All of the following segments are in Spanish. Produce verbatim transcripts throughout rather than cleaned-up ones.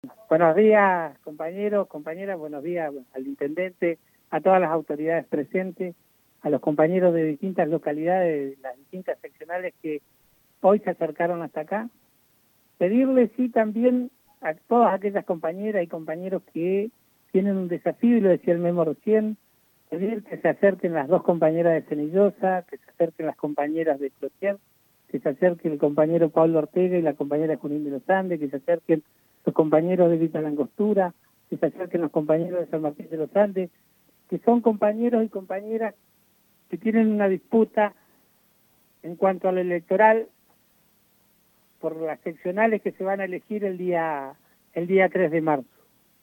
Buenos días, compañeros, compañeras, buenos días al intendente, a todas las autoridades presentes, a los compañeros de distintas localidades, de las distintas seccionales que hoy se acercaron hasta acá. Pedirles sí también a todas aquellas compañeras y compañeros que tienen un desafío, y lo decía el Memo recién, pedir que se acerquen las dos compañeras de Cenillosa, que se acerquen las compañeras de Plotier, que se acerque el compañero Pablo Ortega y la compañera Junín de los Andes, que se acerquen los compañeros de Vita Langostura, que se acerquen los compañeros de San Martín de los Andes, que son compañeros y compañeras que tienen una disputa en cuanto al electoral por las seccionales que se van a elegir el día el día tres de marzo.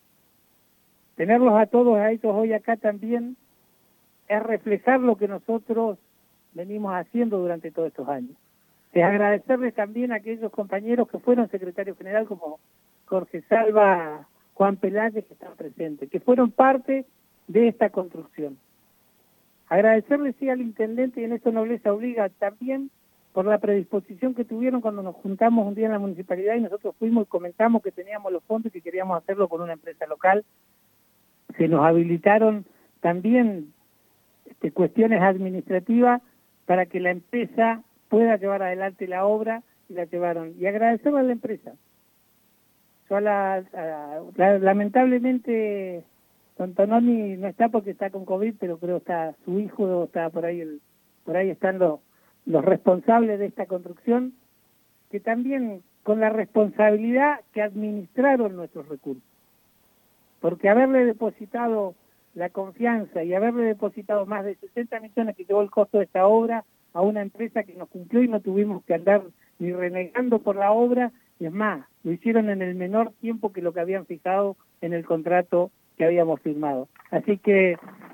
Tenerlos a todos a ellos hoy acá también es reflejar lo que nosotros venimos haciendo durante todos estos años. Es agradecerles también a aquellos compañeros que fueron secretarios general como Jorge Salva, Juan Peláez, que están presentes, que fueron parte de esta construcción. Agradecerles sí al intendente, y en esto Nobleza Obliga, también por la predisposición que tuvieron cuando nos juntamos un día en la municipalidad y nosotros fuimos y comentamos que teníamos los fondos y que queríamos hacerlo con una empresa local. Se nos habilitaron también este, cuestiones administrativas para que la empresa pueda llevar adelante la obra, y la llevaron. Y agradecerle a la empresa. Yo a la, a, la, lamentablemente, don Tononi no está porque está con COVID, pero creo que está su hijo, está por ahí, el, por ahí están los, los responsables de esta construcción, que también con la responsabilidad que administraron nuestros recursos. Porque haberle depositado la confianza y haberle depositado más de sesenta millones que llevó el costo de esta obra a una empresa que nos cumplió y no tuvimos que andar ni renegando por la obra, y es más, lo hicieron en el menor tiempo que lo que habían fijado en el contrato que habíamos firmado. Así que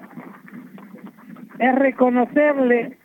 es reconocerle,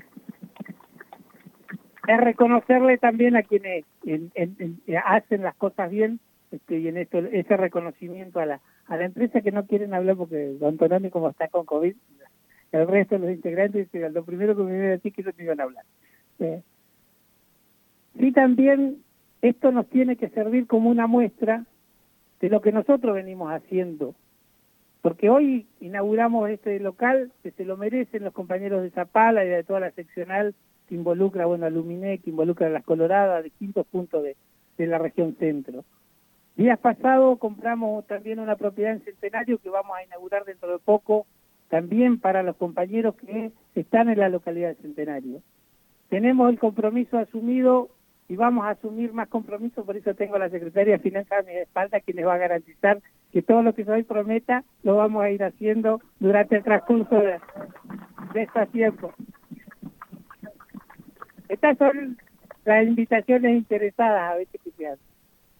es reconocerle también a quienes en, en, en, hacen las cosas bien, este, y en esto ese reconocimiento a la a la empresa, que no quieren hablar porque don Tononi, como está con COVID, el resto de los integrantes, lo primero que me viene a decir es que no te iban a hablar. Eh, sí, también esto nos tiene que servir como una muestra de lo que nosotros venimos haciendo, porque hoy inauguramos este local que se lo merecen los compañeros de Zapala y de toda la seccional que involucra, bueno, a Luminé, que involucra a Las Coloradas, a distintos puntos de, de la región centro. Días pasados compramos también una propiedad en Centenario que vamos a inaugurar dentro de poco, también para los compañeros que están en la localidad de Centenario. Tenemos el compromiso asumido y vamos a asumir más compromisos, por eso tengo a la Secretaría de Finanzas a mi espalda, quien les va a garantizar que todo lo que hoy prometa lo vamos a ir haciendo durante el transcurso de, de estos tiempos. Estas son las invitaciones interesadas a veces que se hacen.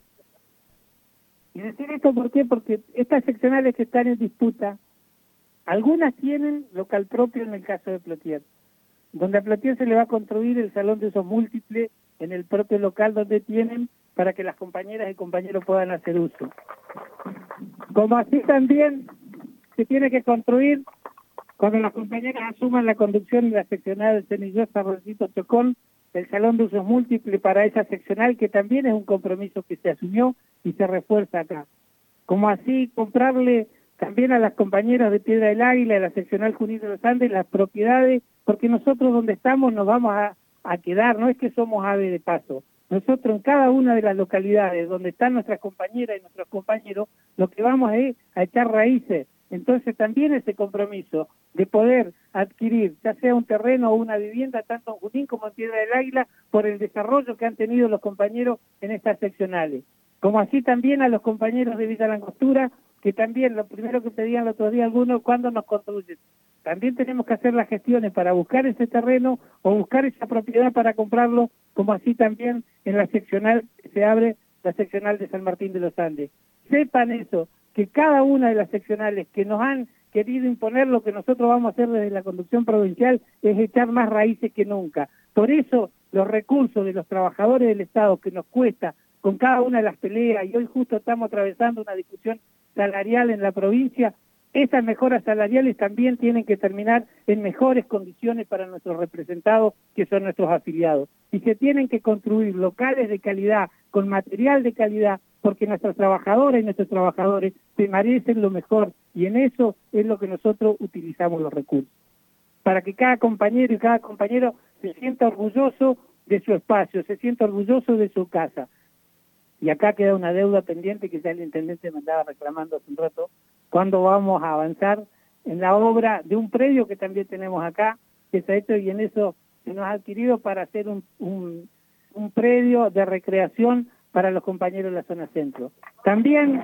Y decir esto, ¿por qué? Porque estas seccionales que están en disputa, algunas tienen local propio en el caso de Plotier, donde a Plotier se le va a construir el salón de usos múltiples en el propio local donde tienen para que las compañeras y compañeros puedan hacer uso. Como así también se tiene que construir, cuando las compañeras asuman la conducción y la seccional del Cenillosa Rosito Chocón, el salón de usos múltiples para esa seccional, que también es un compromiso que se asumió y se refuerza acá. Como así comprarle también a las compañeras de Piedra del Águila, de la seccional Junín de los Andes, las propiedades, porque nosotros donde estamos nos vamos a, a quedar, no es que somos ave de paso. Nosotros en cada una de las localidades donde están nuestras compañeras y nuestros compañeros, lo que vamos es a echar raíces. Entonces también ese compromiso de poder adquirir, ya sea un terreno o una vivienda, tanto en Junín como en Piedra del Águila, por el desarrollo que han tenido los compañeros en estas seccionales. Como así también a los compañeros de Vita Langostura, que también lo primero que pedían el otro día algunos, ¿cuándo nos construyen? También tenemos que hacer las gestiones para buscar ese terreno o buscar esa propiedad para comprarlo, como así también en la seccional que se abre, la seccional de San Martín de los Andes. Sepan eso, que cada una de las seccionales que nos han querido imponer, lo que nosotros vamos a hacer desde la conducción provincial es echar más raíces que nunca. Por eso los recursos de los trabajadores del Estado, que nos cuesta con cada una de las peleas, y hoy justo estamos atravesando una discusión salarial en la provincia, esas mejoras salariales también tienen que terminar en mejores condiciones para nuestros representados, que son nuestros afiliados. Y se tienen que construir locales de calidad, con material de calidad, porque nuestras trabajadoras y nuestros trabajadores se merecen lo mejor, y en eso es lo que nosotros utilizamos los recursos. Para que cada compañero y cada compañero se sienta orgulloso de su espacio, se sienta orgulloso de su casa. Y acá queda una deuda pendiente que ya el intendente me andaba reclamando hace un rato, cuándo vamos a avanzar en la obra de un predio que también tenemos acá, que se ha hecho y en eso se nos ha adquirido para hacer un, un, un predio de recreación para los compañeros de la zona centro. También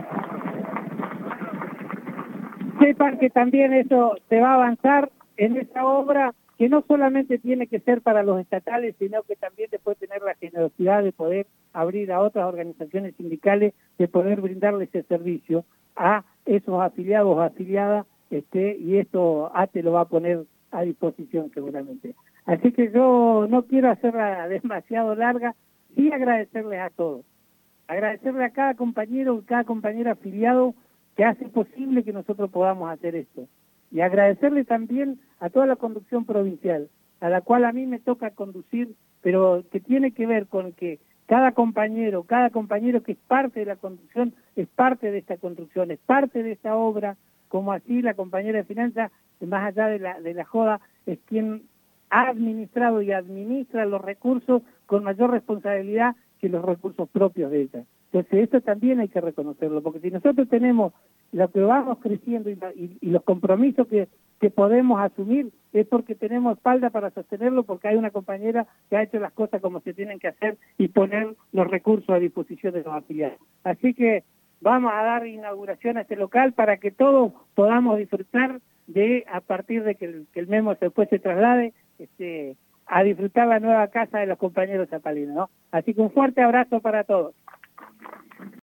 sepan que también eso se va a avanzar en esa obra, que no solamente tiene que ser para los estatales, sino que también después tener la generosidad de poder abrir a otras organizaciones sindicales, de poder brindarle ese servicio a esos afiliados o afiliadas, este, y esto A T E lo va a poner a disposición seguramente. Así que yo no quiero hacerla demasiado larga, sí agradecerles a todos, agradecerle a cada compañero y cada compañera afiliado que hace posible que nosotros podamos hacer esto. Y agradecerle también a toda la conducción provincial, a la cual a mí me toca conducir, pero que tiene que ver con que cada compañero, cada compañero que es parte de la conducción, es parte de esta construcción, es parte de esta obra, como así la compañera de finanzas, más allá de la, de la joda, es quien ha administrado y administra los recursos con mayor responsabilidad que los recursos propios de ella. Entonces eso también hay que reconocerlo, porque si nosotros tenemos lo que vamos creciendo y, y, y los compromisos que, que podemos asumir, es porque tenemos espalda para sostenerlo, porque hay una compañera que ha hecho las cosas como se tienen que hacer y poner los recursos a disposición de los afiliados. Así que vamos a dar inauguración a este local para que todos podamos disfrutar de, a partir de que el, que el Memo después se traslade, este, a disfrutar la nueva casa de los compañeros zapalinos, ¿no? Así que un fuerte abrazo para todos.